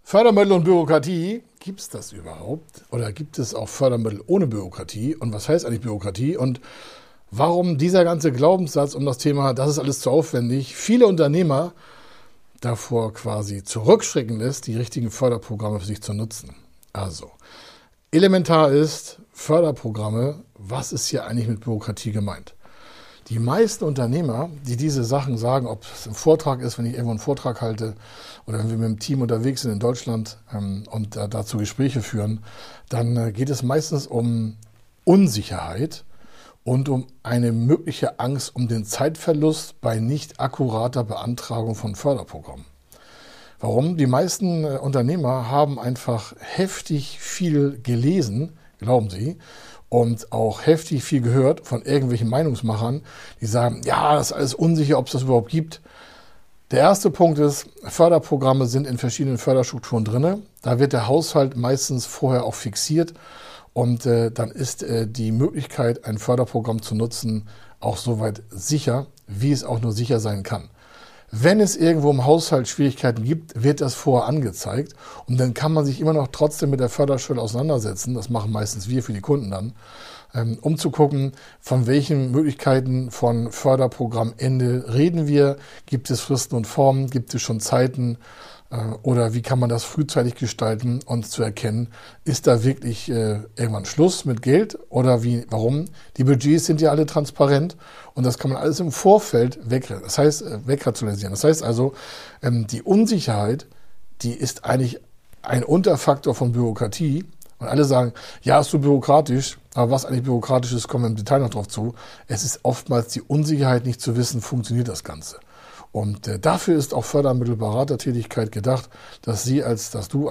Fördermittel und Bürokratie, gibt es das überhaupt? Oder gibt es auch Fördermittel ohne Bürokratie? Und was heißt eigentlich Bürokratie? Und warum dieser ganze Glaubenssatz um das Thema, das ist alles zu aufwendig, viele Unternehmer davor quasi zurückschrecken lässt, die richtigen Förderprogramme für sich zu nutzen? Also, elementar ist, Förderprogramme, was ist hier eigentlich mit Bürokratie gemeint? Die meisten Unternehmer, die diese Sachen sagen, ob es ein Vortrag ist, wenn ich irgendwo einen Vortrag halte oder wenn wir mit dem Team unterwegs sind in Deutschland und dazu Gespräche führen, dann geht es meistens um Unsicherheit und um eine mögliche Angst um den Zeitverlust bei nicht akkurater Beantragung von Förderprogrammen. Warum? Die meisten Unternehmer haben einfach heftig viel gelesen, glauben sie, und auch heftig viel gehört von irgendwelchen Meinungsmachern, die sagen, ja, das ist alles unsicher, ob es das überhaupt gibt. Der erste Punkt ist, Förderprogramme sind in verschiedenen Förderstrukturen drin. Da wird der Haushalt meistens vorher auch fixiert und dann ist die Möglichkeit, ein Förderprogramm zu nutzen, auch soweit sicher, wie es auch nur sicher sein kann. Wenn es irgendwo im Haushalt Schwierigkeiten gibt, wird das vorher angezeigt und dann kann man sich immer noch trotzdem mit der Förderstelle auseinandersetzen, das machen meistens wir für die Kunden dann, um zu gucken, von welchen Möglichkeiten von Förderprogrammende reden wir, gibt es Fristen und Formen, gibt es schon Zeiten oder wie kann man das frühzeitig gestalten und zu erkennen, ist da wirklich irgendwann Schluss mit Geld oder warum? Die Budgets sind ja alle transparent und das kann man alles im Vorfeld wegrationalisieren. Das heißt also, die Unsicherheit, die ist eigentlich ein Unterfaktor von Bürokratie und alle sagen, ja, ist so bürokratisch, aber was eigentlich bürokratisch ist, kommen wir im Detail noch drauf zu. Es ist oftmals die Unsicherheit, nicht zu wissen, funktioniert das Ganze. Und dafür ist auch Fördermittelberatertätigkeit gedacht, dass Sie als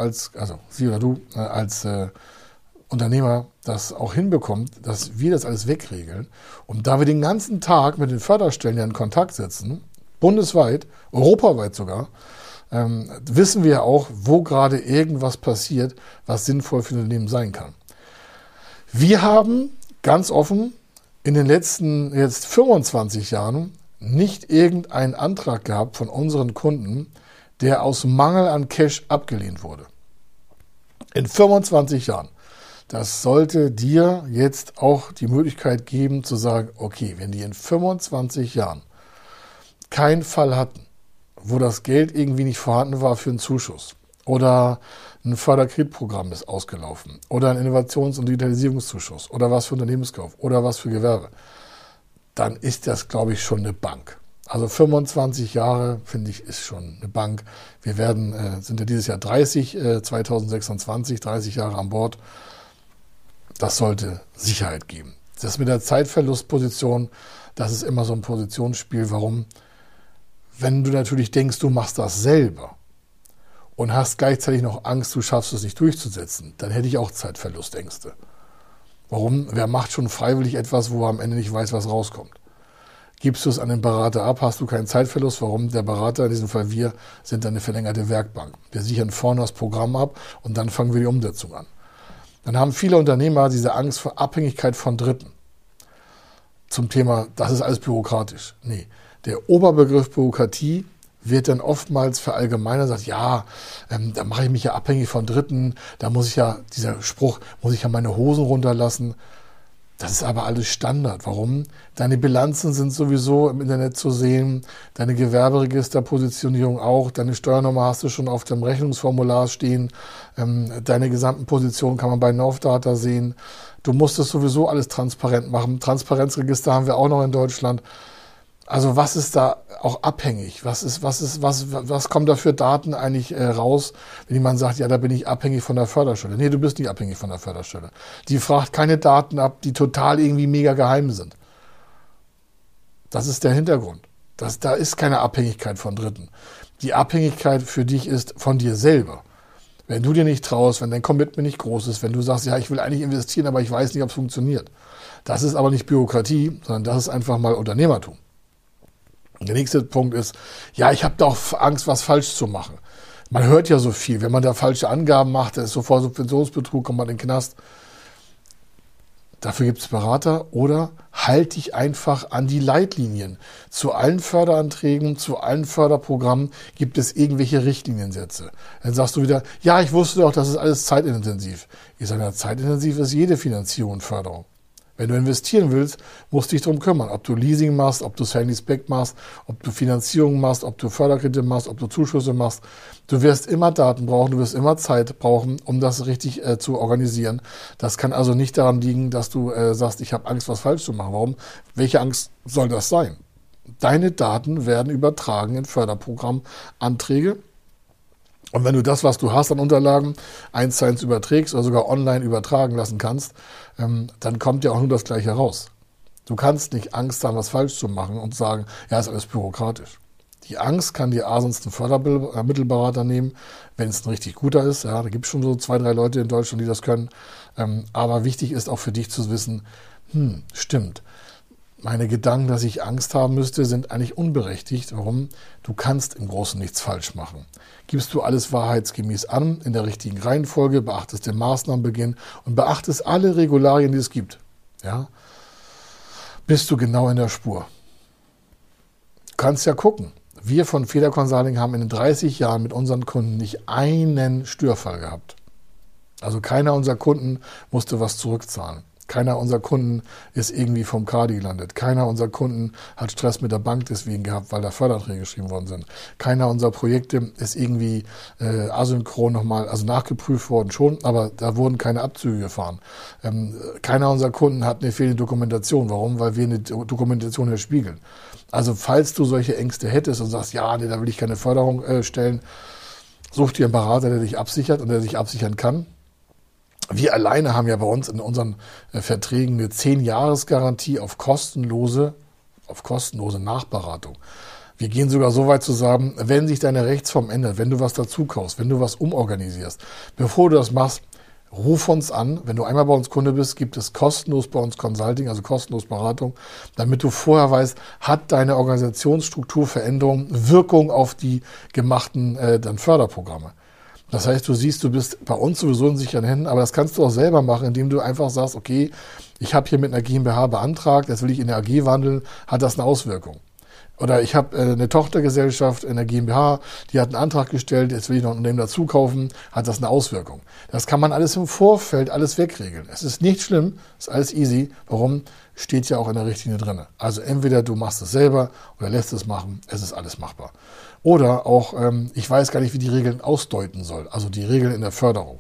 Unternehmer das auch hinbekommt, dass wir das alles wegregeln. Und da wir den ganzen Tag mit den Förderstellen ja in Kontakt sitzen, bundesweit, europaweit sogar, wissen wir auch, wo gerade irgendwas passiert, was sinnvoll für Unternehmen sein kann. Wir haben ganz offen in den letzten jetzt 25 Jahren nicht irgendeinen Antrag gehabt von unseren Kunden, der aus Mangel an Cash abgelehnt wurde. In 25 Jahren. Das sollte dir jetzt auch die Möglichkeit geben zu sagen, okay, wenn die in 25 Jahren keinen Fall hatten, wo das Geld irgendwie nicht vorhanden war für einen Zuschuss oder ein Förderkreditprogramm ist ausgelaufen oder ein Innovations- und Digitalisierungszuschuss oder was für Unternehmenskauf oder was für Gewerbe, dann ist das, glaube ich, schon eine Bank. Also 25 Jahre, finde ich, ist schon eine Bank. Wir sind ja dieses Jahr 2026, 30 Jahre an Bord. Das sollte Sicherheit geben. Das mit der Zeitverlustposition, das ist immer so ein Positionsspiel. Warum? Wenn du natürlich denkst, du machst das selber und hast gleichzeitig noch Angst, du schaffst es nicht durchzusetzen, dann hätte ich auch Zeitverlustängste. Warum? Wer macht schon freiwillig etwas, wo er am Ende nicht weiß, was rauskommt? Gibst du es an den Berater ab, hast du keinen Zeitverlust. Warum? Der Berater, in diesem Fall wir, sind dann eine verlängerte Werkbank. Wir sichern vorne das Programm ab und dann fangen wir die Umsetzung an. Dann haben viele Unternehmer diese Angst vor Abhängigkeit von Dritten. Zum Thema, das ist alles bürokratisch. Nee, der Oberbegriff Bürokratie wird dann oftmals verallgemeinert, sagt, ja, da mache ich mich ja abhängig von Dritten, da dieser Spruch, muss ich ja meine Hosen runterlassen. Das ist aber alles Standard. Warum? Deine Bilanzen sind sowieso im Internet zu sehen, deine Gewerberegisterpositionierung auch, deine Steuernummer hast du schon auf dem Rechnungsformular stehen, deine gesamten Positionen kann man bei Novdata sehen. Du musst es sowieso alles transparent machen. Transparenzregister haben wir auch noch in Deutschland. Also was ist da auch abhängig? Was kommt da für Daten eigentlich raus, wenn jemand sagt, ja, da bin ich abhängig von der Förderstelle? Nee, du bist nicht abhängig von der Förderstelle. Die fragt keine Daten ab, die total irgendwie mega geheim sind. Das ist der Hintergrund. Da ist keine Abhängigkeit von Dritten. Die Abhängigkeit für dich ist von dir selber. Wenn du dir nicht traust, wenn dein Commitment nicht groß ist, wenn du sagst, ja, ich will eigentlich investieren, aber ich weiß nicht, ob es funktioniert. Das ist aber nicht Bürokratie, sondern das ist einfach mal Unternehmertum. Der nächste Punkt ist, ja, ich habe da auch Angst, was falsch zu machen. Man hört ja so viel, wenn man da falsche Angaben macht, das ist sofort Subventionsbetrug, kommt man in den Knast. Dafür gibt es Berater oder halt dich einfach an die Leitlinien. Zu allen Förderanträgen, zu allen Förderprogrammen gibt es irgendwelche Richtliniensätze. Dann sagst du wieder, ja, ich wusste doch, das ist alles zeitintensiv. Ich sage, ja, zeitintensiv ist jede Finanzierung und Förderung. Wenn du investieren willst, musst du dich darum kümmern, ob du Leasing machst, ob du Sale-Leaseback machst, ob du Finanzierung machst, ob du Förderkredite machst, ob du Zuschüsse machst. Du wirst immer Daten brauchen, du wirst immer Zeit brauchen, um das richtig zu organisieren. Das kann also nicht daran liegen, dass du sagst, ich habe Angst, was falsch zu machen. Warum? Welche Angst soll das sein? Deine Daten werden übertragen in Förderprogrammanträge. Und wenn du das, was du hast an Unterlagen, 1:1 überträgst oder sogar online übertragen lassen kannst, dann kommt ja auch nur das Gleiche raus. Du kannst nicht Angst haben, was falsch zu machen und sagen, ja, ist alles bürokratisch. Die Angst kann dir sonst ein Fördermittelberater nehmen, wenn es ein richtig guter ist. Ja, da gibt es schon so 2, 3 Leute in Deutschland, die das können. Aber wichtig ist auch für dich zu wissen, stimmt. Meine Gedanken, dass ich Angst haben müsste, sind eigentlich unberechtigt. Warum? Du kannst im Großen nichts falsch machen. Gibst du alles wahrheitsgemäß an, in der richtigen Reihenfolge, beachtest den Maßnahmenbeginn und beachtest alle Regularien, die es gibt, ja, bist du genau in der Spur. Du kannst ja gucken. Wir von Feder Consulting haben in den 30 Jahren mit unseren Kunden nicht einen Störfall gehabt. Also keiner unserer Kunden musste was zurückzahlen. Keiner unserer Kunden ist irgendwie vom Kadi gelandet. Keiner unserer Kunden hat Stress mit der Bank deswegen gehabt, weil da Förderanträge geschrieben worden sind. Keiner unserer Projekte ist irgendwie asynchron nochmal, also nachgeprüft worden schon, aber da wurden keine Abzüge gefahren. Keiner unserer Kunden hat eine fehlende Dokumentation. Warum? Weil wir eine Dokumentation erspiegeln. Also falls du solche Ängste hättest und sagst, ja, nee, da will ich keine Förderung stellen, such dir einen Berater, der dich absichert und der sich absichern kann. Wir alleine haben ja bei uns in unseren Verträgen eine 10-Jahres-Garantie auf kostenlose Nachberatung. Wir gehen sogar so weit zu sagen, wenn sich deine Rechtsform ändert, wenn du was dazu kaufst, wenn du was umorganisierst, bevor du das machst, ruf uns an. Wenn du einmal bei uns Kunde bist, gibt es kostenlos bei uns Consulting, also kostenlos Beratung, damit du vorher weißt, hat deine Organisationsstrukturveränderung Wirkung auf die gemachten dann Förderprogramme. Das heißt, du siehst, du bist bei uns sowieso in sicheren Händen, aber das kannst du auch selber machen, indem du einfach sagst, okay, ich habe hier mit einer GmbH beantragt, jetzt will ich in eine AG wandeln, hat das eine Auswirkung. Oder ich habe eine Tochtergesellschaft in der GmbH, die hat einen Antrag gestellt, jetzt will ich noch ein Unternehmen dazu kaufen, hat das eine Auswirkung. Das kann man alles im Vorfeld, alles wegregeln. Es ist nicht schlimm, ist alles easy. Warum? Steht ja auch in der Richtlinie drin. Also entweder du machst es selber oder lässt es machen, es ist alles machbar. Oder auch, ich weiß gar nicht, wie die Regeln ausdeuten soll, also die Regeln in der Förderung.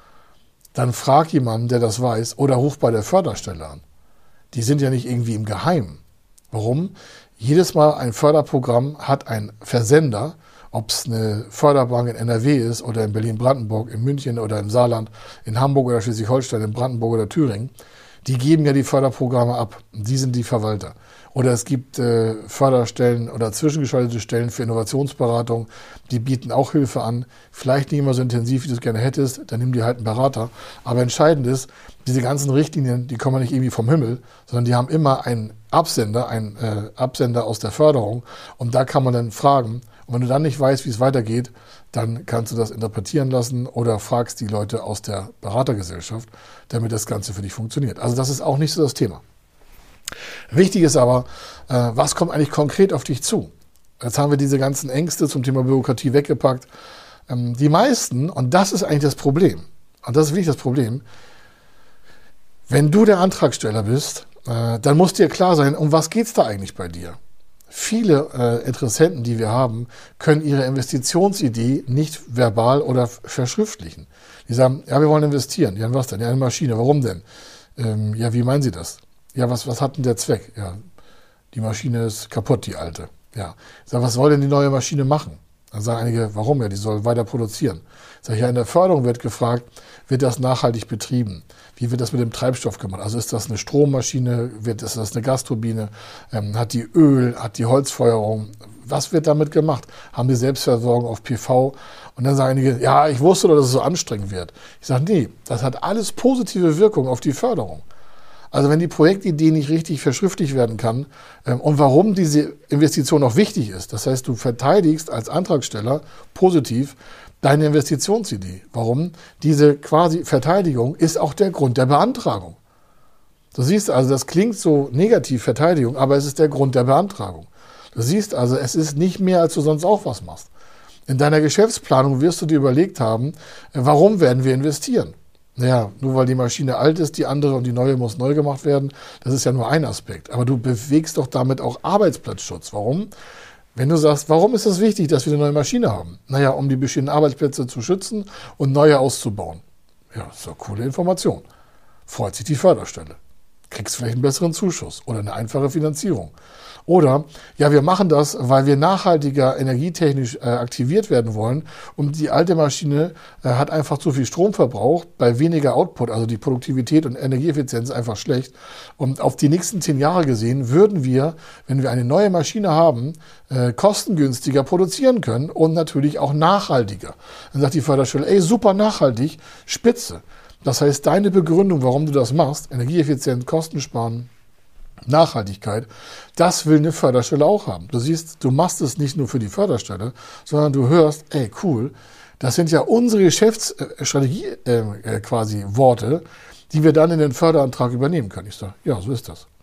Dann frag jemanden, der das weiß, oder ruf bei der Förderstelle an. Die sind ja nicht irgendwie im Geheimen. Warum? Jedes Mal ein Förderprogramm hat einen Versender, ob es eine Förderbank in NRW ist oder in Berlin-Brandenburg, in München oder im Saarland, in Hamburg oder Schleswig-Holstein, in Brandenburg oder Thüringen. Die geben ja die Förderprogramme ab. Die sind die Verwalter. Oder es gibt Förderstellen oder zwischengeschaltete Stellen für Innovationsberatung, die bieten auch Hilfe an. Vielleicht nicht immer so intensiv, wie du es gerne hättest, dann nimm dir halt einen Berater. Aber entscheidend ist, diese ganzen Richtlinien, die kommen nicht irgendwie vom Himmel, sondern die haben immer einen Absender aus der Förderung. Und da kann man dann fragen. Und wenn du dann nicht weißt, wie es weitergeht, dann kannst du das interpretieren lassen oder fragst die Leute aus der Beratergesellschaft, damit das Ganze für dich funktioniert. Also das ist auch nicht so das Thema. Wichtig ist aber, was kommt eigentlich konkret auf dich zu? Jetzt haben wir diese ganzen Ängste zum Thema Bürokratie weggepackt. Die meisten, und das ist eigentlich das Problem, und das ist wirklich das Problem, wenn du der Antragsteller bist, dann muss dir klar sein, um was geht es da eigentlich bei dir? Viele Interessenten, die wir haben, können ihre Investitionsidee nicht verbal oder verschriftlichen. Die sagen, ja, wir wollen investieren. Ja, was denn? Ja, eine Maschine. Warum denn? Ja, wie meinen Sie das? Ja, was hat denn der Zweck? Ja, die Maschine ist kaputt, die alte. Ja, ich sage, was soll denn die neue Maschine machen? Dann sagen einige, warum? Ja, die soll weiter produzieren. Ich sage, ja, in der Förderung wird gefragt, wird das nachhaltig betrieben? Wie wird das mit dem Treibstoff gemacht? Also ist das eine Strommaschine? Ist das eine Gasturbine? Hat die Öl? Hat die Holzfeuerung? Was wird damit gemacht? Haben die Selbstversorgung auf PV? Und dann sagen einige, ja, ich wusste doch, dass es so anstrengend wird. Ich sage, nee, das hat alles positive Wirkung auf die Förderung. Also wenn die Projektidee nicht richtig verschriftlicht werden kann und warum diese Investition auch wichtig ist, das heißt, du verteidigst als Antragsteller positiv deine Investitionsidee. Warum? Diese quasi Verteidigung ist auch der Grund der Beantragung. Du siehst also, das klingt so negativ, Verteidigung, aber es ist der Grund der Beantragung. Du siehst also, es ist nicht mehr, als du sonst auch was machst. In deiner Geschäftsplanung wirst du dir überlegt haben, warum werden wir investieren? Naja, nur weil die Maschine alt ist, die andere und die neue muss neu gemacht werden, das ist ja nur ein Aspekt. Aber du bewegst doch damit auch Arbeitsplatzschutz. Warum? Wenn du sagst, warum ist es wichtig, dass wir eine neue Maschine haben? Naja, um die bestehenden Arbeitsplätze zu schützen und neue auszubauen. Ja, das ist doch coole Information. Freut sich die Förderstelle. Kriegst vielleicht einen besseren Zuschuss oder eine einfache Finanzierung. Oder, ja, wir machen das, weil wir nachhaltiger energietechnisch aktiviert werden wollen und die alte Maschine hat einfach zu viel Strom verbraucht, bei weniger Output, also die Produktivität und Energieeffizienz ist einfach schlecht. Und auf die nächsten 10 Jahre gesehen würden wir, wenn wir eine neue Maschine haben, kostengünstiger produzieren können und natürlich auch nachhaltiger. Dann sagt die Förderstelle, ey, super nachhaltig, spitze. Das heißt, deine Begründung, warum du das machst, Energieeffizienz, Kosten sparen, Nachhaltigkeit, das will eine Förderstelle auch haben. Du siehst, du machst es nicht nur für die Förderstelle, sondern du hörst, ey, cool, das sind ja unsere Geschäftsstrategie quasi Worte, die wir dann in den Förderantrag übernehmen können. Ich sage, ja, so ist das.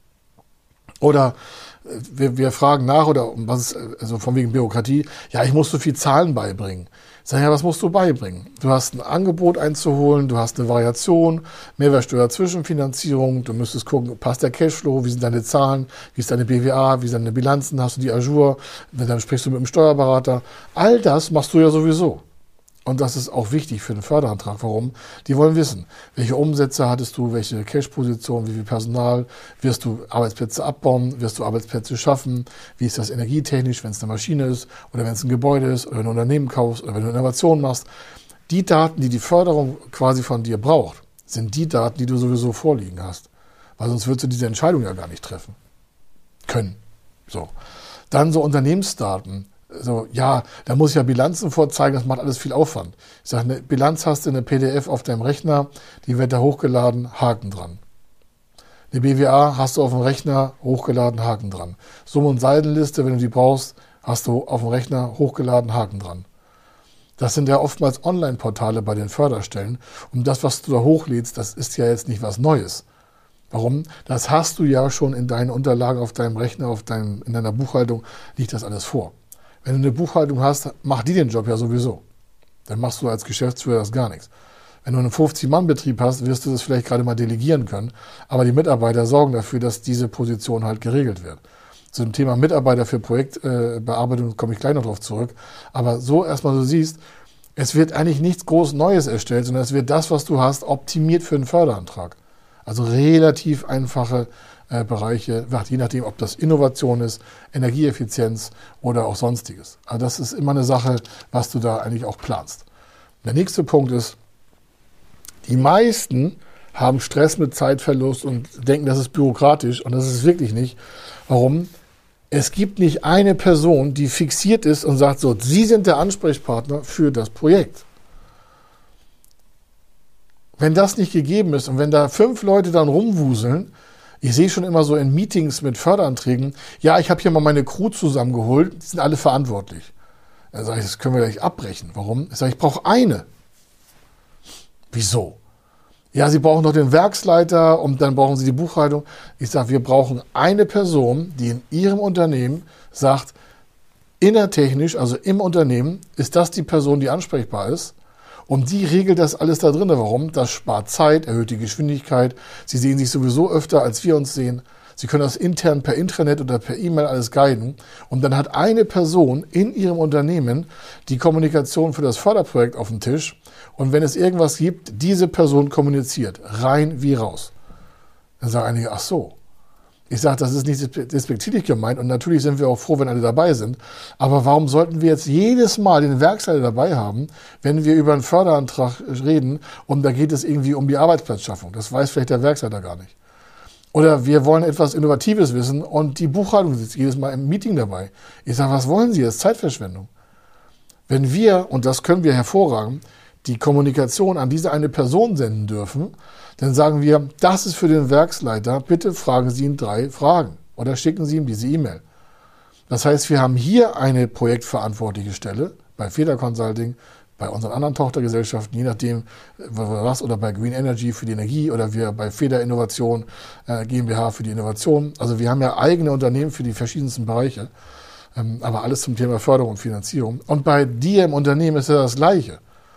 Oder wir fragen nach, oder was ist, also von wegen Bürokratie, ja, ich muss so viel Zahlen beibringen. Ich sage, ja, was musst du beibringen? Du hast ein Angebot einzuholen, du hast eine Variation, Mehrwertsteuer Zwischenfinanzierung, du müsstest gucken, passt der Cashflow, wie sind deine Zahlen, wie ist deine BWA, wie sind deine Bilanzen, hast du die Ajour, dann sprichst du mit dem Steuerberater. All das machst du ja sowieso. Und das ist auch wichtig für den Förderantrag. Warum? Die wollen wissen, welche Umsätze hattest du, welche Cash-Position, wie viel Personal, wirst du Arbeitsplätze abbauen, wirst du Arbeitsplätze schaffen, wie ist das energietechnisch, wenn es eine Maschine ist oder wenn es ein Gebäude ist oder wenn du ein Unternehmen kaufst oder wenn du Innovationen machst. Die Daten, die die Förderung quasi von dir braucht, sind die Daten, die du sowieso vorliegen hast. Weil sonst würdest du diese Entscheidung ja gar nicht treffen können. So. Dann so Unternehmensdaten. So, ja, da muss ich ja Bilanzen vorzeigen, das macht alles viel Aufwand. Ich sage, eine Bilanz hast du in der PDF auf deinem Rechner, die wird da hochgeladen, Haken dran. Eine BWA hast du auf dem Rechner, hochgeladen, Haken dran. Summ- und Saldenliste, wenn du die brauchst, hast du auf dem Rechner, hochgeladen, Haken dran. Das sind ja oftmals Online-Portale bei den Förderstellen. Und das, was du da hochlädst, das ist ja jetzt nicht was Neues. Warum? Das hast du ja schon in deinen Unterlagen auf deinem Rechner, in deiner Buchhaltung, liegt das alles vor. Wenn du eine Buchhaltung hast, macht die den Job ja sowieso. Dann machst du als Geschäftsführer das gar nichts. Wenn du einen 50-Mann-Betrieb hast, wirst du das vielleicht gerade mal delegieren können. Aber die Mitarbeiter sorgen dafür, dass diese Position halt geregelt wird. Zu dem Thema Mitarbeiter für Projektbearbeitung komme ich gleich noch drauf zurück. Aber so erstmal, du siehst, es wird eigentlich nichts groß Neues erstellt, sondern es wird das, was du hast, optimiert für einen Förderantrag. Also relativ einfache Bereiche, je nachdem, ob das Innovation ist, Energieeffizienz oder auch Sonstiges. Also das ist immer eine Sache, was du da eigentlich auch planst. Der nächste Punkt ist, die meisten haben Stress mit Zeitverlust und denken, das ist bürokratisch, und das ist es wirklich nicht. Warum? Es gibt nicht eine Person, die fixiert ist und sagt so, Sie sind der Ansprechpartner für das Projekt. Wenn das nicht gegeben ist und wenn da 5 Leute dann rumwuseln, ich sehe schon immer so in Meetings mit Förderanträgen, ja, ich habe hier mal meine Crew zusammengeholt, die sind alle verantwortlich. Dann sage ich, das können wir gleich abbrechen. Warum? Ich sage, ich brauche eine. Wieso? Ja, Sie brauchen doch den Werksleiter und dann brauchen Sie die Buchhaltung. Ich sage, wir brauchen eine Person, die in Ihrem Unternehmen sagt, innertechnisch, also im Unternehmen, ist das die Person, die ansprechbar ist. Und die regelt das alles da drin. Warum? Das spart Zeit, erhöht die Geschwindigkeit. Sie sehen sich sowieso öfter, als wir uns sehen. Sie können das intern per Intranet oder per E-Mail alles guiden. Und dann hat eine Person in ihrem Unternehmen die Kommunikation für das Förderprojekt auf dem Tisch. Und wenn es irgendwas gibt, diese Person kommuniziert. Rein wie raus. Dann sagen einige, ach so. Ich sage, das ist nicht despektierlich gemeint und natürlich sind wir auch froh, wenn alle dabei sind. Aber warum sollten wir jetzt jedes Mal den Werksleiter dabei haben, wenn wir über einen Förderantrag reden und da geht es irgendwie um die Arbeitsplatzschaffung? Das weiß vielleicht der Werksleiter gar nicht. Oder wir wollen etwas Innovatives wissen und die Buchhaltung sitzt jedes Mal im Meeting dabei. Ich sage, was wollen Sie? Das ist Zeitverschwendung. Wenn wir, und das können wir hervorragend, die Kommunikation an diese eine Person senden dürfen, dann sagen wir, das ist für den Werksleiter, bitte fragen Sie ihn 3 Fragen oder schicken Sie ihm diese E-Mail. Das heißt, wir haben hier eine projektverantwortliche Stelle bei Feder Consulting, bei unseren anderen Tochtergesellschaften, je nachdem was, oder bei Green Energy für die Energie oder wir bei Feder Innovation GmbH für die Innovation. Also wir haben ja eigene Unternehmen für die verschiedensten Bereiche, aber alles zum Thema Förderung und Finanzierung. Und bei dir im Unternehmen ist ja das Gleiche.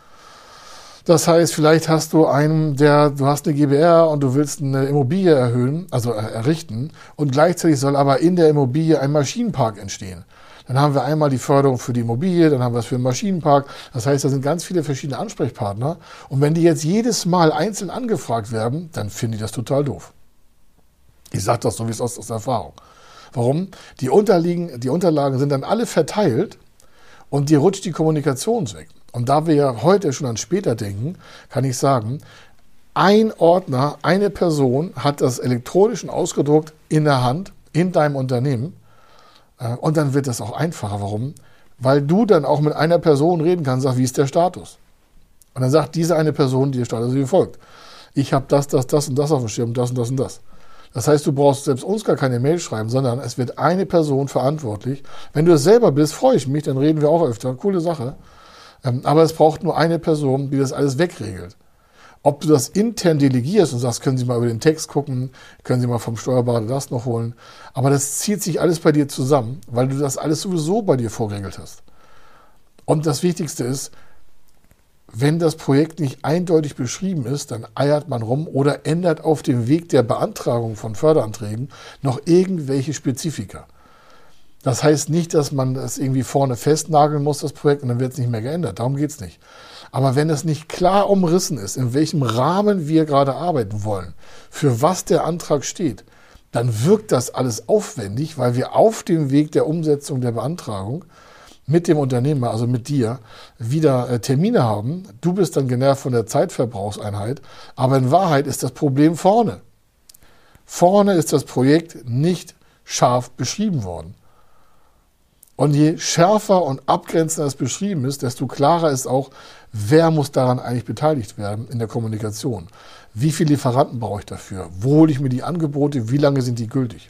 Das heißt, vielleicht hast du du hast eine GbR und du willst eine Immobilie errichten und gleichzeitig soll aber in der Immobilie ein Maschinenpark entstehen. Dann haben wir einmal die Förderung für die Immobilie, dann haben wir es für den Maschinenpark. Das heißt, da sind ganz viele verschiedene Ansprechpartner. Und wenn die jetzt jedes Mal einzeln angefragt werden, dann finde ich das total doof. Ich sage das so wie es aus Erfahrung. Warum? Die Unterlagen sind dann alle verteilt und dir rutscht die Kommunikation weg. Und da wir ja heute schon an später denken, kann ich sagen, ein Ordner, eine Person hat das elektronisch ausgedruckt in der Hand, in deinem Unternehmen. Und dann wird das auch einfacher. Warum? Weil du dann auch mit einer Person reden kannst, sagst, wie ist der Status? Und dann sagt diese eine Person, die der Status wie folgt. Ich habe das und das auf dem Schirm, das und das und das. Das heißt, du brauchst selbst uns gar keine Mail schreiben, sondern es wird eine Person verantwortlich. Wenn du es selber bist, freue ich mich, dann reden wir auch öfter. Coole Sache. Aber es braucht nur eine Person, die das alles wegregelt. Ob du das intern delegierst und sagst, können Sie mal über den Text gucken, können Sie mal vom Steuerberater das noch holen. Aber das zieht sich alles bei dir zusammen, weil du das alles sowieso bei dir vorgeregelt hast. Und das Wichtigste ist, wenn das Projekt nicht eindeutig beschrieben ist, dann eiert man rum oder ändert auf dem Weg der Beantragung von Förderanträgen noch irgendwelche Spezifika. Das heißt nicht, dass man das irgendwie vorne festnageln muss, das Projekt, und dann wird es nicht mehr geändert. Darum geht es nicht. Aber wenn es nicht klar umrissen ist, in welchem Rahmen wir gerade arbeiten wollen, für was der Antrag steht, dann wirkt das alles aufwendig, weil wir auf dem Weg der Umsetzung der Beantragung mit dem Unternehmer, also mit dir, wieder Termine haben. Du bist dann genervt von der Zeitverbrauchseinheit, aber in Wahrheit ist das Problem vorne. Vorne ist das Projekt nicht scharf beschrieben worden. Und je schärfer und abgrenzender es beschrieben ist, desto klarer ist auch, wer muss daran eigentlich beteiligt werden in der Kommunikation. Wie viele Lieferanten brauche ich dafür? Wo hole ich mir die Angebote? Wie lange sind die gültig?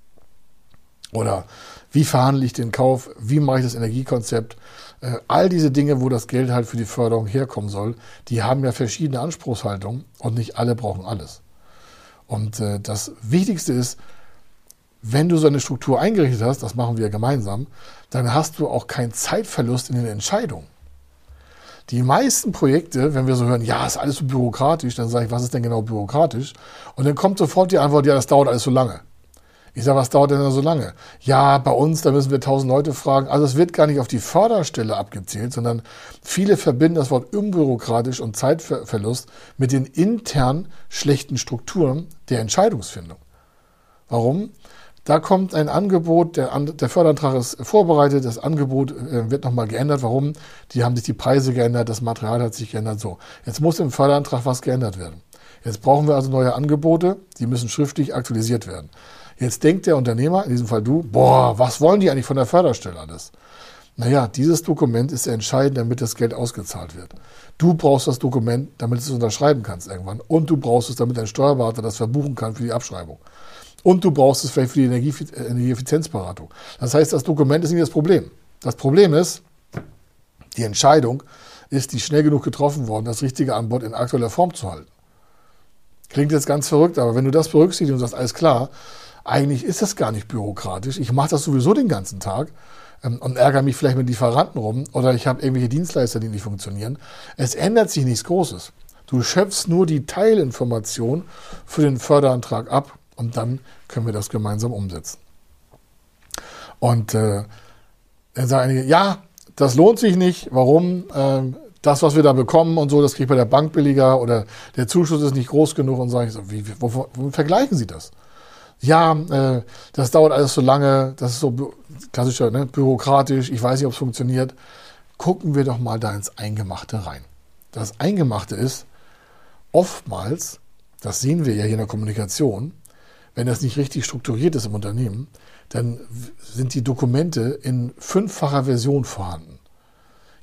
Oder wie verhandle ich den Kauf? Wie mache ich das Energiekonzept? All diese Dinge, wo das Geld halt für die Förderung herkommen soll, die haben ja verschiedene Anspruchshaltungen und nicht alle brauchen alles. Und das Wichtigste ist, wenn du so eine Struktur eingerichtet hast, das machen wir gemeinsam, dann hast du auch keinen Zeitverlust in den Entscheidungen. Die meisten Projekte, wenn wir so hören, ja, ist alles so bürokratisch, dann sage ich, was ist denn genau bürokratisch? Und dann kommt sofort die Antwort, ja, das dauert alles so lange. Ich sage, was dauert denn so lange? Ja, bei uns, da müssen wir 1000 Leute fragen. Also es wird gar nicht auf die Förderstelle abgezählt, sondern viele verbinden das Wort unbürokratisch und Zeitverlust mit den intern schlechten Strukturen der Entscheidungsfindung. Warum? Da kommt ein Angebot, der Förderantrag ist vorbereitet, das Angebot wird nochmal geändert. Warum? Die haben sich die Preise geändert, das Material hat sich geändert. So, jetzt muss im Förderantrag was geändert werden. Jetzt brauchen wir also neue Angebote, die müssen schriftlich aktualisiert werden. Jetzt denkt der Unternehmer, in diesem Fall du, was wollen die eigentlich von der Förderstelle alles? Naja, dieses Dokument ist entscheidend, damit das Geld ausgezahlt wird. Du brauchst das Dokument, damit du es unterschreiben kannst irgendwann. Und du brauchst es, damit dein Steuerberater das verbuchen kann für die Abschreibung. Und du brauchst es vielleicht für die Energieeffizienzberatung. Das heißt, das Dokument ist nicht das Problem. Das Problem ist, die Entscheidung ist die schnell genug getroffen worden, das richtige Angebot in aktueller Form zu halten. Klingt jetzt ganz verrückt, aber wenn du das berücksichtigst und sagst, alles klar, eigentlich ist das gar nicht bürokratisch. Ich mache das sowieso den ganzen Tag und ärgere mich vielleicht mit Lieferanten rum oder ich habe irgendwelche Dienstleister, die nicht funktionieren. Es ändert sich nichts Großes. Du schöpfst nur die Teilinformation für den Förderantrag ab und dann können wir das gemeinsam umsetzen. Und dann sagen einige, ja, das lohnt sich nicht. Warum? Das, was wir da bekommen und so, das kriege ich bei der Bank billiger oder der Zuschuss ist nicht groß genug. Und sage ich so, wo vergleichen Sie das? Ja, das dauert alles so lange, das ist so klassischer, bürokratisch, ich weiß nicht, ob es funktioniert. Gucken wir doch mal da ins Eingemachte rein. Das Eingemachte ist oftmals, das sehen wir ja hier in der Kommunikation, wenn das nicht richtig strukturiert ist im Unternehmen, dann sind die Dokumente in 5-facher Version vorhanden.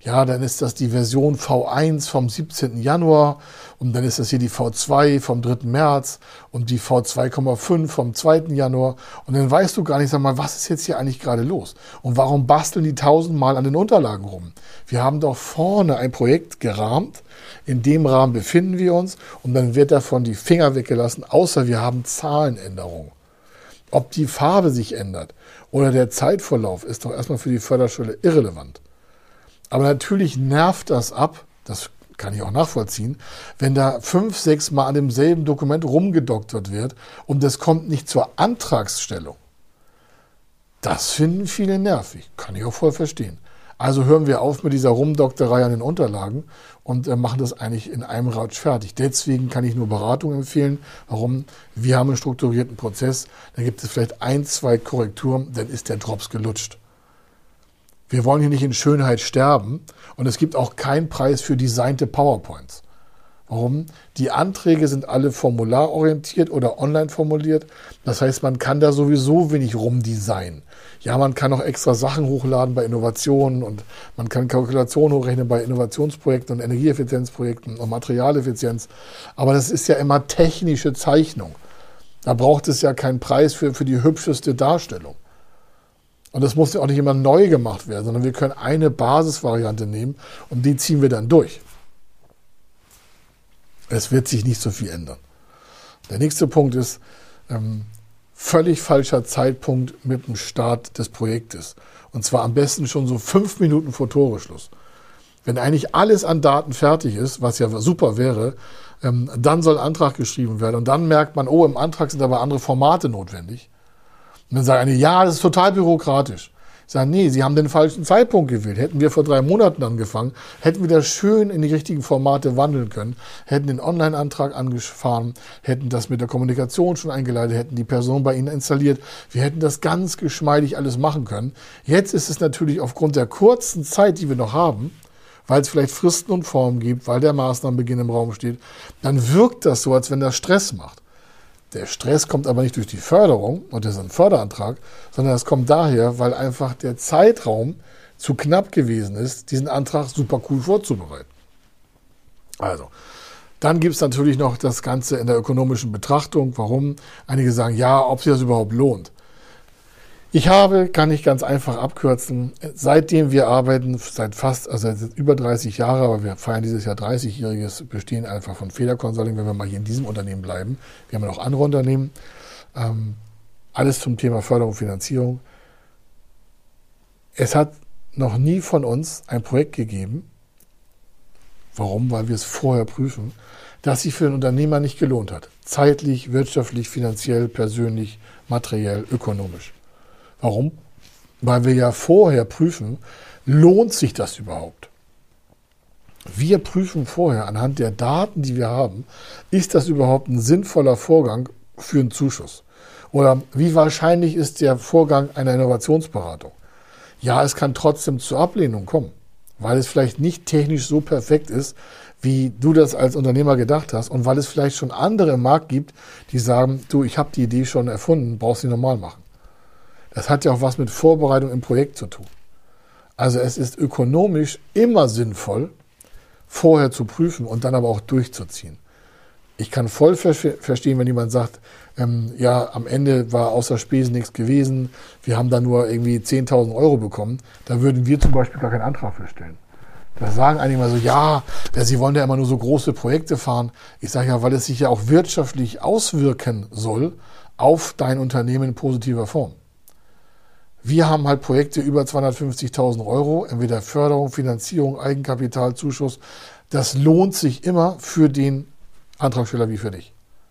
Ja, dann ist das die Version V1 vom 17. Januar und dann ist das hier die V2 vom 3. März und die V2,5 vom 2. Januar. Und dann weißt du gar nicht, sag mal, was ist jetzt hier eigentlich gerade los? Und warum basteln die 1000-mal an den Unterlagen rum? Wir haben doch vorne ein Projekt gerahmt. In dem Rahmen befinden wir uns und dann wird davon die Finger weggelassen, außer wir haben Zahlenänderungen. Ob die Farbe sich ändert oder der Zeitverlauf ist doch erstmal für die Förderstelle irrelevant. Aber natürlich nervt das ab, das kann ich auch nachvollziehen, wenn da 5, 6 Mal an demselben Dokument rumgedoktert wird und es kommt nicht zur Antragsstellung. Das finden viele nervig, kann ich auch voll verstehen. Also hören wir auf mit dieser Rumdokterei an den Unterlagen und machen das eigentlich in einem Rutsch fertig. Deswegen kann ich nur Beratung empfehlen. Warum? Wir haben einen strukturierten Prozess, da gibt es vielleicht 1, 2 Korrekturen, dann ist der Drops gelutscht. Wir wollen hier nicht in Schönheit sterben und es gibt auch keinen Preis für designte PowerPoints. Warum? Die Anträge sind alle formularorientiert oder online formuliert. Das heißt, man kann da sowieso wenig rumdesignen. Ja, man kann auch extra Sachen hochladen bei Innovationen und man kann Kalkulationen hochrechnen bei Innovationsprojekten und Energieeffizienzprojekten und Materialeffizienz. Aber das ist ja immer technische Zeichnung. Da braucht es ja keinen Preis für die hübscheste Darstellung. Und das muss ja auch nicht immer neu gemacht werden, sondern wir können eine Basisvariante nehmen und die ziehen wir dann durch. Es wird sich nicht so viel ändern. Der nächste Punkt ist völlig falscher Zeitpunkt mit dem Start des Projektes. Und zwar am besten schon so 5 Minuten vor Toreschluss. Wenn eigentlich alles an Daten fertig ist, was ja super wäre, dann soll ein Antrag geschrieben werden. Und dann merkt man, oh, im Antrag sind aber andere Formate notwendig. Und dann sagen einige, ja, das ist total bürokratisch. Ich sage, nee, Sie haben den falschen Zeitpunkt gewählt. Hätten wir vor 3 Monaten angefangen, hätten wir das schön in die richtigen Formate wandeln können, hätten den Online-Antrag angefahren, hätten das mit der Kommunikation schon eingeleitet, hätten die Person bei Ihnen installiert. Wir hätten das ganz geschmeidig alles machen können. Jetzt ist es natürlich aufgrund der kurzen Zeit, die wir noch haben, weil es vielleicht Fristen und Formen gibt, weil der Maßnahmenbeginn im Raum steht, dann wirkt das so, als wenn das Stress macht. Der Stress kommt aber nicht durch die Förderung, und das ist ein Förderantrag, sondern es kommt daher, weil einfach der Zeitraum zu knapp gewesen ist, diesen Antrag super cool vorzubereiten. Also, dann gibt es natürlich noch das Ganze in der ökonomischen Betrachtung. Warum? Einige sagen, ja, ob sich das überhaupt lohnt. Kann ich ganz einfach abkürzen, seitdem wir arbeiten, seit über 30 Jahre, aber wir feiern dieses Jahr 30-jähriges Bestehen einfach von Feder Consulting, wenn wir mal hier in diesem Unternehmen bleiben. Wir haben ja noch andere Unternehmen, alles zum Thema Förderung und Finanzierung. Es hat noch nie von uns ein Projekt gegeben, warum? Weil wir es vorher prüfen, das sich für den Unternehmer nicht gelohnt hat. Zeitlich, wirtschaftlich, finanziell, persönlich, materiell, ökonomisch. Warum? Weil wir ja vorher prüfen, lohnt sich das überhaupt? Wir prüfen vorher anhand der Daten, die wir haben, ist das überhaupt ein sinnvoller Vorgang für einen Zuschuss? Oder wie wahrscheinlich ist der Vorgang einer Innovationsberatung? Ja, es kann trotzdem zur Ablehnung kommen, weil es vielleicht nicht technisch so perfekt ist, wie du das als Unternehmer gedacht hast und weil es vielleicht schon andere im Markt gibt, die sagen, du, ich habe die Idee schon erfunden, brauchst du normal machen. Das hat ja auch was mit Vorbereitung im Projekt zu tun. Also es ist ökonomisch immer sinnvoll, vorher zu prüfen und dann aber auch durchzuziehen. Ich kann voll verstehen, wenn jemand sagt, ja, am Ende war außer Spesen nichts gewesen, wir haben da nur irgendwie 10.000 Euro bekommen, da würden wir zum Beispiel gar keinen Antrag für stellen. Da sagen einige mal so, ja, sie wollen ja immer nur so große Projekte fahren. Ich sage ja, weil es sich ja auch wirtschaftlich auswirken soll auf dein Unternehmen in positiver Form. Wir haben halt Projekte über 250.000 Euro, entweder Förderung, Finanzierung, Eigenkapital, Zuschuss. Das lohnt sich immer für den Antragsteller wie für dich.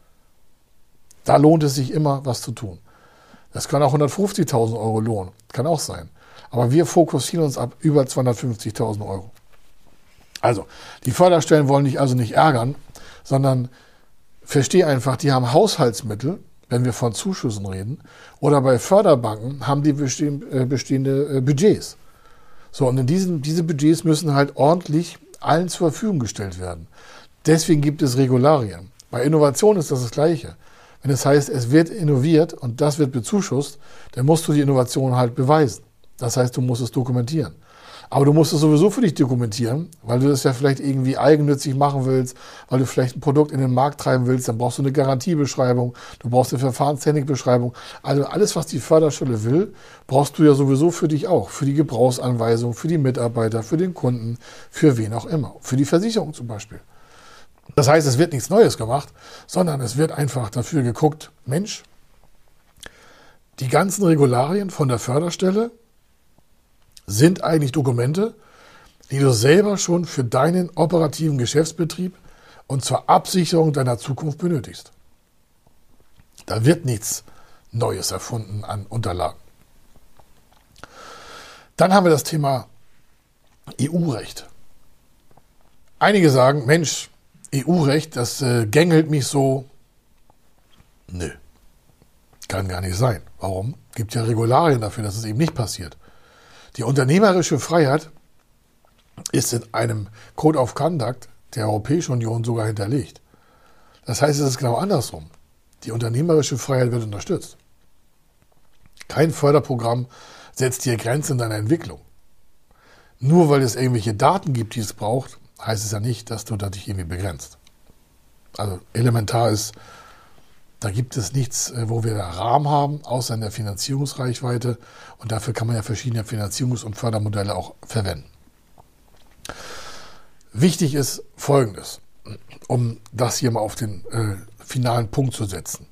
Da lohnt es sich immer, was zu tun. Das kann auch 150.000 Euro lohnen, kann auch sein. Aber wir fokussieren uns ab über 250.000 Euro. Also, die Förderstellen wollen dich also nicht ärgern, sondern versteh einfach, die haben Haushaltsmittel, wenn wir von Zuschüssen reden, oder bei Förderbanken haben die bestehende Budgets. So, und diese Budgets müssen halt ordentlich allen zur Verfügung gestellt werden. Deswegen gibt es Regularien. Bei Innovation ist das Gleiche. Wenn es heißt, es wird innoviert und das wird bezuschusst, dann musst du die Innovation halt beweisen. Das heißt, du musst es dokumentieren. Aber du musst es sowieso für dich dokumentieren, weil du das ja vielleicht irgendwie eigennützig machen willst, weil du vielleicht ein Produkt in den Markt treiben willst, dann brauchst du eine Garantiebeschreibung, du brauchst eine Verfahrenstechnikbeschreibung. Also alles, was die Förderstelle will, brauchst du ja sowieso für dich auch. Für die Gebrauchsanweisung, für die Mitarbeiter, für den Kunden, für wen auch immer. Für die Versicherung zum Beispiel. Das heißt, es wird nichts Neues gemacht, sondern es wird einfach dafür geguckt, Mensch, die ganzen Regularien von der Förderstelle sind eigentlich Dokumente, die du selber schon für deinen operativen Geschäftsbetrieb und zur Absicherung deiner Zukunft benötigst. Da wird nichts Neues erfunden an Unterlagen. Dann haben wir das Thema EU-Recht. Einige sagen, Mensch, EU-Recht, das gängelt mich so. Nö, kann gar nicht sein. Warum? Gibt ja Regularien dafür, dass es eben nicht passiert. Die unternehmerische Freiheit ist in einem Code of Conduct der Europäischen Union sogar hinterlegt. Das heißt, es ist genau andersrum. Die unternehmerische Freiheit wird unterstützt. Kein Förderprogramm setzt dir Grenzen in deiner Entwicklung. Nur weil es irgendwelche Daten gibt, die es braucht, heißt es ja nicht, dass du dich irgendwie begrenzt. Also elementar ist, da gibt es nichts, wo wir einen Rahmen haben, außer in der Finanzierungsreichweite. Und dafür kann man ja verschiedene Finanzierungs- und Fördermodelle auch verwenden. Wichtig ist Folgendes, um das hier mal auf den finalen Punkt zu setzen.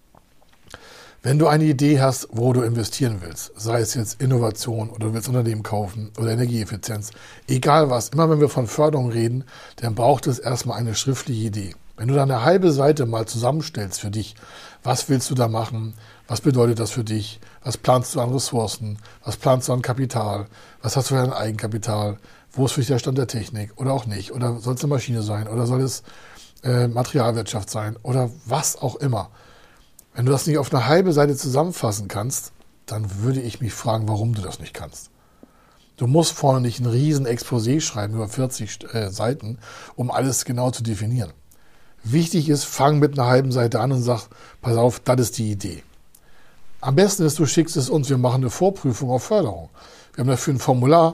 Wenn du eine Idee hast, wo du investieren willst, sei es jetzt Innovation oder du willst Unternehmen kaufen oder Energieeffizienz, egal was, immer wenn wir von Förderung reden, dann braucht es erstmal eine schriftliche Idee. Wenn du da eine halbe Seite mal zusammenstellst für dich, was willst du da machen, was bedeutet das für dich, was planst du an Ressourcen, was planst du an Kapital, was hast du für dein Eigenkapital, wo ist für dich der Stand der Technik oder auch nicht, oder soll es eine Maschine sein oder soll es Materialwirtschaft sein oder was auch immer. Wenn du das nicht auf eine halbe Seite zusammenfassen kannst, dann würde ich mich fragen, warum du das nicht kannst. Du musst vorne nicht ein riesen Exposé schreiben über 40 Seiten, um alles genau zu definieren. Wichtig ist, fang mit einer halben Seite an und sag, pass auf, das ist die Idee. Am besten ist, du schickst es uns, wir machen eine Vorprüfung auf Förderung. Wir haben dafür ein Formular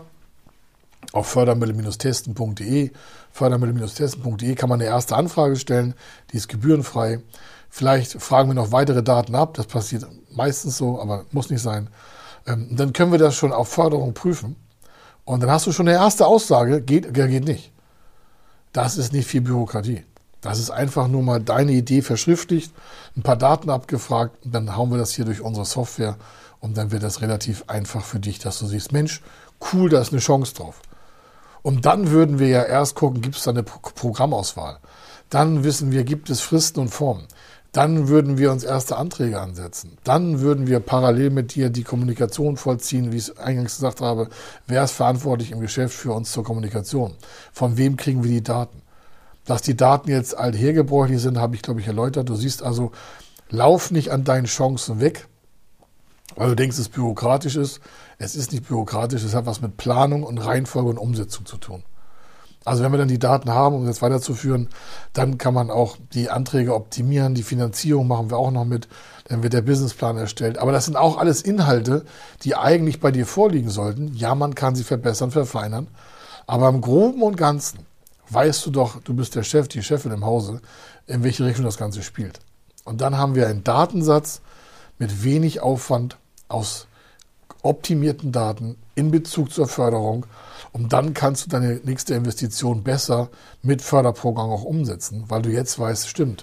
auf fördermittel-testen.de. Fördermittel-testen.de kann man eine erste Anfrage stellen, die ist gebührenfrei. Vielleicht fragen wir noch weitere Daten ab, das passiert meistens so, aber muss nicht sein. Dann können wir das schon auf Förderung prüfen und dann hast du schon eine erste Aussage, geht nicht. Das ist nicht viel Bürokratie. Das ist einfach nur mal deine Idee verschriftlicht, ein paar Daten abgefragt und dann hauen wir das hier durch unsere Software und dann wird das relativ einfach für dich, dass du siehst, Mensch, cool, da ist eine Chance drauf. Und dann würden wir ja erst gucken, gibt es da eine Programmauswahl. Dann wissen wir, gibt es Fristen und Formen. Dann würden wir uns erste Anträge ansetzen. Dann würden wir parallel mit dir die Kommunikation vollziehen, wie ich es eingangs gesagt habe. Wer ist verantwortlich im Geschäft für uns zur Kommunikation? Von wem kriegen wir die Daten? Dass die Daten jetzt althergebräuchlich sind, habe ich, glaube ich, erläutert. Du siehst also, lauf nicht an deinen Chancen weg, weil du denkst, es bürokratisch ist. Es ist nicht bürokratisch, es hat was mit Planung und Reihenfolge und Umsetzung zu tun. Also wenn wir dann die Daten haben, um das weiterzuführen, dann kann man auch die Anträge optimieren, die Finanzierung machen wir auch noch mit, dann wird der Businessplan erstellt. Aber das sind auch alles Inhalte, die eigentlich bei dir vorliegen sollten. Ja, man kann sie verbessern, verfeinern, aber im Groben und Ganzen weißt du doch, du bist der Chef, die Chefin im Hause, in welche Richtung das Ganze spielt. Und dann haben wir einen Datensatz mit wenig Aufwand aus optimierten Daten in Bezug zur Förderung. Und dann kannst du deine nächste Investition besser mit Förderprogramm auch umsetzen, weil du jetzt weißt, stimmt,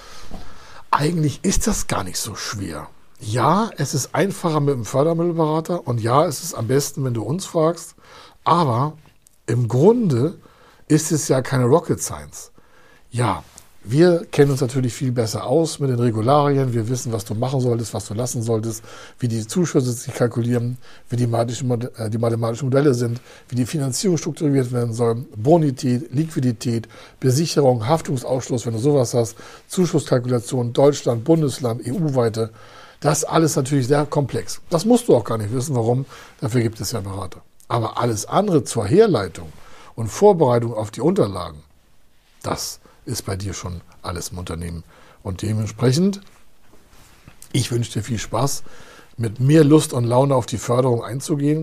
eigentlich ist das gar nicht so schwer. Ja, es ist einfacher mit einem Fördermittelberater und ja, es ist am besten, wenn du uns fragst, aber im Grunde ist es ja keine Rocket Science. Ja, wir kennen uns natürlich viel besser aus mit den Regularien. Wir wissen, was du machen solltest, was du lassen solltest, wie die Zuschüsse sich kalkulieren, wie die mathematischen Modelle sind, wie die Finanzierung strukturiert werden soll, Bonität, Liquidität, Besicherung, Haftungsausschluss, wenn du sowas hast, Zuschusskalkulation, Deutschland, Bundesland, EU-weite. Das alles natürlich sehr komplex. Das musst du auch gar nicht wissen, warum. Dafür gibt es ja Berater. Aber alles andere zur Herleitung und Vorbereitung auf die Unterlagen, das ist bei dir schon alles im Unternehmen. Und dementsprechend, ich wünsche dir viel Spaß, mit mehr Lust und Laune auf die Förderung einzugehen.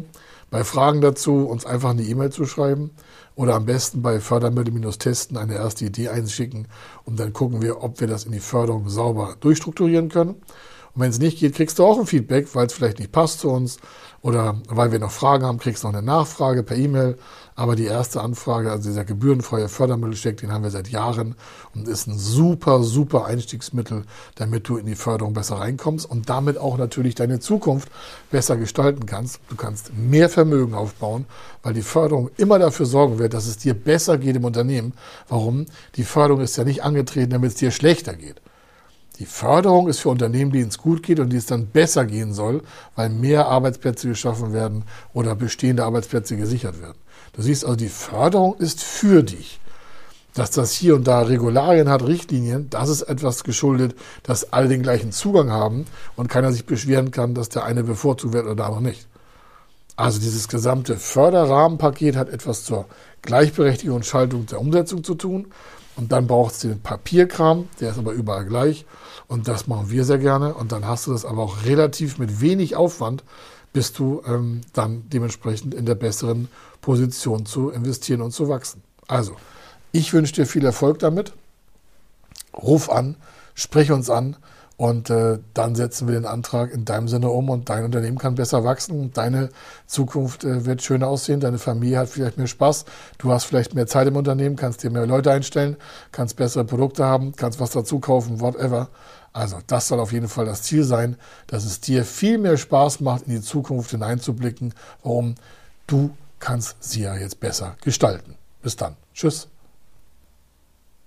Bei Fragen dazu uns einfach eine E-Mail zu schreiben oder am besten bei Fördermittel-Testen eine erste Idee einschicken und dann gucken wir, ob wir das in die Förderung sauber durchstrukturieren können. Und wenn es nicht geht, kriegst du auch ein Feedback, weil es vielleicht nicht passt zu uns oder weil wir noch Fragen haben, kriegst du noch eine Nachfrage per E-Mail. Aber die erste Anfrage, also dieser gebührenfreie Fördermittelcheck, den haben wir seit Jahren und ist ein super, super Einstiegsmittel, damit du in die Förderung besser reinkommst und damit auch natürlich deine Zukunft besser gestalten kannst. Du kannst mehr Vermögen aufbauen, weil die Förderung immer dafür sorgen wird, dass es dir besser geht im Unternehmen. Warum? Die Förderung ist ja nicht angetreten, damit es dir schlechter geht. Die Förderung ist für Unternehmen, denen es gut geht und die es dann besser gehen soll, weil mehr Arbeitsplätze geschaffen werden oder bestehende Arbeitsplätze gesichert werden. Du siehst also, die Förderung ist für dich. Dass das hier und da Regularien hat, Richtlinien, das ist etwas geschuldet, dass alle den gleichen Zugang haben und keiner sich beschweren kann, dass der eine bevorzugt wird oder der andere nicht. Also dieses gesamte Förderrahmenpaket hat etwas zur Gleichberechtigung und Schaltung der Umsetzung zu tun. Und dann braucht es den Papierkram, der ist aber überall gleich. Und das machen wir sehr gerne. Und dann hast du das aber auch relativ mit wenig Aufwand, bist du dann dementsprechend in der besseren Position zu investieren und zu wachsen. Also, ich wünsche dir viel Erfolg damit. Ruf an, sprich uns an und dann setzen wir den Antrag in deinem Sinne um und dein Unternehmen kann besser wachsen und deine Zukunft wird schöner aussehen, deine Familie hat vielleicht mehr Spaß, du hast vielleicht mehr Zeit im Unternehmen, kannst dir mehr Leute einstellen, kannst bessere Produkte haben, kannst was dazu kaufen, whatever. Also das soll auf jeden Fall das Ziel sein, dass es dir viel mehr Spaß macht, in die Zukunft hineinzublicken. Warum? Du kannst sie ja jetzt besser gestalten. Bis dann. Tschüss.